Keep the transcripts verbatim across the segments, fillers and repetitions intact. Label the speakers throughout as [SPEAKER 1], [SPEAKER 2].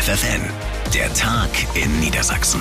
[SPEAKER 1] F F N, der Tag in Niedersachsen.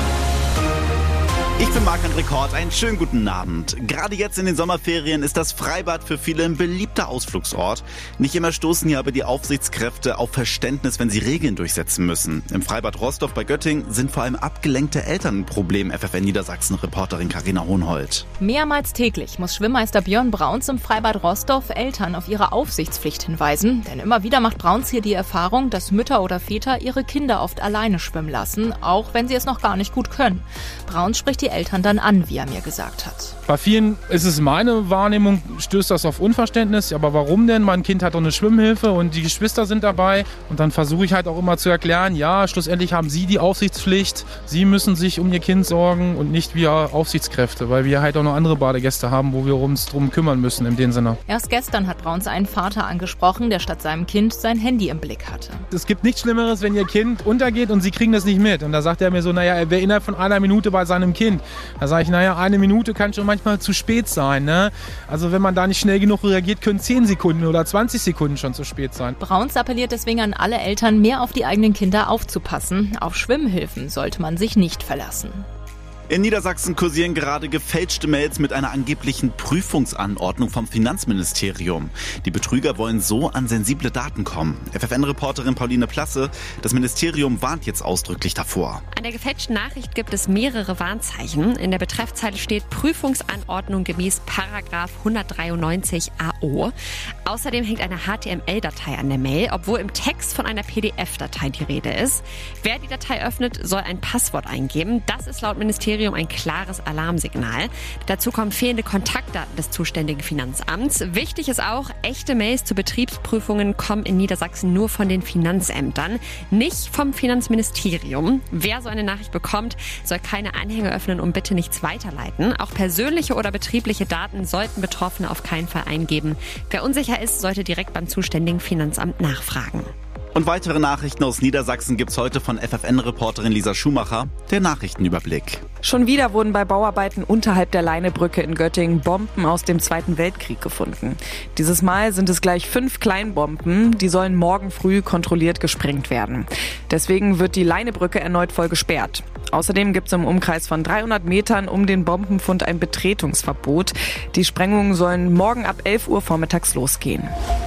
[SPEAKER 2] Ich bin Marc-André Kort, einen schönen guten Abend. Gerade jetzt in den Sommerferien ist das Freibad für viele ein beliebter Ausflugsort. Nicht immer stoßen hier aber die Aufsichtskräfte auf Verständnis, wenn sie Regeln durchsetzen müssen. Im Freibad Rostorf bei Göttingen sind vor allem abgelenkte Eltern ein Problem, F F N Niedersachsen-Reporterin Carina Hohenhold.
[SPEAKER 3] Mehrmals täglich muss Schwimmmeister Björn Brauns im Freibad Rostorf Eltern auf ihre Aufsichtspflicht hinweisen. Denn immer wieder macht Brauns hier die Erfahrung, dass Mütter oder Väter ihre Kinder oft alleine schwimmen lassen, auch wenn sie es noch gar nicht gut können. Brauns spricht die Eltern dann an, wie er mir gesagt hat.
[SPEAKER 4] Bei vielen ist es meine Wahrnehmung, stößt das auf Unverständnis. Aber warum denn? Mein Kind hat doch eine Schwimmhilfe und die Geschwister sind dabei. Und dann versuche ich halt auch immer zu erklären, ja, schlussendlich haben sie die Aufsichtspflicht. Sie müssen sich um ihr Kind sorgen und nicht wir Aufsichtskräfte, weil wir halt auch noch andere Badegäste haben, wo wir uns drum kümmern müssen in dem Sinne.
[SPEAKER 3] Erst gestern hat Brauns einen Vater angesprochen, der statt seinem Kind sein Handy im Blick hatte.
[SPEAKER 4] Es gibt nichts Schlimmeres, wenn ihr Kind untergeht und sie kriegen das nicht mit. Und da sagt er mir so, naja, er wäre innerhalb von einer Minute bei seinem Kind. Da sage ich, naja, eine Minute kann schon manchmal zu spät sein. Ne? Also wenn man da nicht schnell genug reagiert, können zehn Sekunden oder zwanzig Sekunden schon zu spät sein.
[SPEAKER 3] Brauns appelliert deswegen an alle Eltern, mehr auf die eigenen Kinder aufzupassen. Auf Schwimmhilfen sollte man sich nicht verlassen.
[SPEAKER 2] In Niedersachsen kursieren gerade gefälschte Mails mit einer angeblichen Prüfungsanordnung vom Finanzministerium. Die Betrüger wollen so an sensible Daten kommen. F F N-Reporterin Pauline Plasse, das Ministerium warnt jetzt ausdrücklich davor.
[SPEAKER 5] An der gefälschten Nachricht gibt es mehrere Warnzeichen. In der Betreffzeile steht Prüfungsanordnung gemäß Paragraph hundertdreiundneunzig A O. Außerdem hängt eine H T M L-Datei an der Mail, obwohl im Text von einer P D F-Datei die Rede ist. Wer die Datei öffnet, soll ein Passwort eingeben. Das ist laut Ministerium ein klares Alarmsignal. Dazu kommen fehlende Kontaktdaten des zuständigen Finanzamts. Wichtig ist auch, echte Mails zu Betriebsprüfungen kommen in Niedersachsen nur von den Finanzämtern, nicht vom Finanzministerium. Wer so eine Nachricht bekommt, soll keine Anhänge öffnen und bitte nichts weiterleiten. Auch persönliche oder betriebliche Daten sollten Betroffene auf keinen Fall eingeben. Wer unsicher ist, sollte direkt beim zuständigen Finanzamt nachfragen.
[SPEAKER 2] Und weitere Nachrichten aus Niedersachsen gibt's heute von F F N-Reporterin Lisa Schumacher, der Nachrichtenüberblick.
[SPEAKER 6] Schon wieder wurden bei Bauarbeiten unterhalb der Leinebrücke in Göttingen Bomben aus dem Zweiten Weltkrieg gefunden. Dieses Mal sind es gleich fünf Kleinbomben, die sollen morgen früh kontrolliert gesprengt werden. Deswegen wird die Leinebrücke erneut voll gesperrt. Außerdem gibt es im Umkreis von dreihundert Metern um den Bombenfund ein Betretungsverbot. Die Sprengungen sollen morgen ab elf Uhr vormittags losgehen.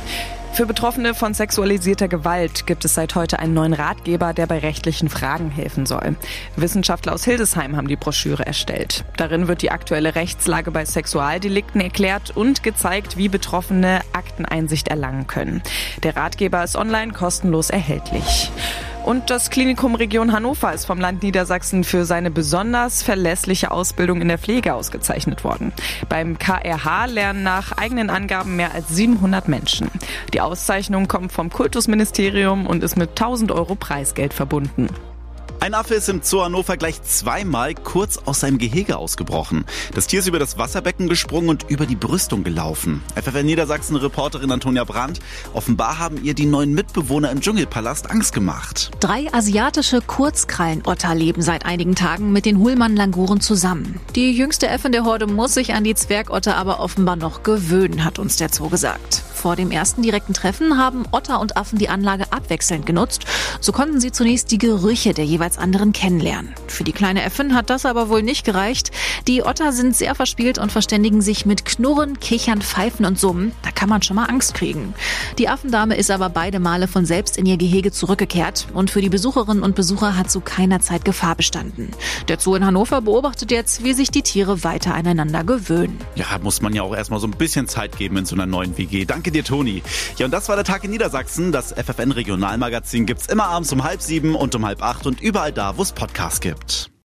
[SPEAKER 6] Für Betroffene von sexualisierter Gewalt gibt es seit heute einen neuen Ratgeber, der bei rechtlichen Fragen helfen soll. Wissenschaftler aus Hildesheim haben die Broschüre erstellt. Darin wird die aktuelle Rechtslage bei Sexualdelikten erklärt und gezeigt, wie Betroffene Akteneinsicht erlangen können. Der Ratgeber ist online kostenlos erhältlich. Und das Klinikum Region Hannover ist vom Land Niedersachsen für seine besonders verlässliche Ausbildung in der Pflege ausgezeichnet worden. Beim K R H lernen nach eigenen Angaben mehr als siebenhundert Menschen. Die Auszeichnung kommt vom Kultusministerium und ist mit tausend Euro Preisgeld verbunden.
[SPEAKER 2] Ein Affe ist im Zoo Hannover gleich zweimal kurz aus seinem Gehege ausgebrochen. Das Tier ist über das Wasserbecken gesprungen und über die Brüstung gelaufen. F F N Niedersachsen-Reporterin Antonia Brandt. Offenbar haben ihr die neuen Mitbewohner im Dschungelpalast Angst gemacht.
[SPEAKER 7] Drei asiatische Kurzkrallenotter leben seit einigen Tagen mit den Hullmann-Languren zusammen. Die jüngste Äffin der Horde muss sich an die Zwergotter aber offenbar noch gewöhnen, hat uns der Zoo gesagt. Vor dem ersten direkten Treffen haben Otter und Affen die Anlage abwechselnd genutzt. So konnten sie zunächst die Gerüche der jeweils anderen kennenlernen. Für die kleine Äffin hat das aber wohl nicht gereicht. Die Otter sind sehr verspielt und verständigen sich mit Knurren, Kichern, Pfeifen und Summen. Da kann man schon mal Angst kriegen. Die Affendame ist aber beide Male von selbst in ihr Gehege zurückgekehrt und für die Besucherinnen und Besucher hat zu keiner Zeit Gefahr bestanden. Der Zoo in Hannover beobachtet jetzt, wie sich die Tiere weiter aneinander gewöhnen.
[SPEAKER 2] Ja, muss man ja auch erstmal so ein bisschen Zeit geben in so einer neuen W G. Danke dir, Toni. Ja, und das war der Tag in Niedersachsen. Das F F N-Regionalmagazin gibt's immer abends um halb sieben und um halb acht und überall da, wo es Podcasts gibt.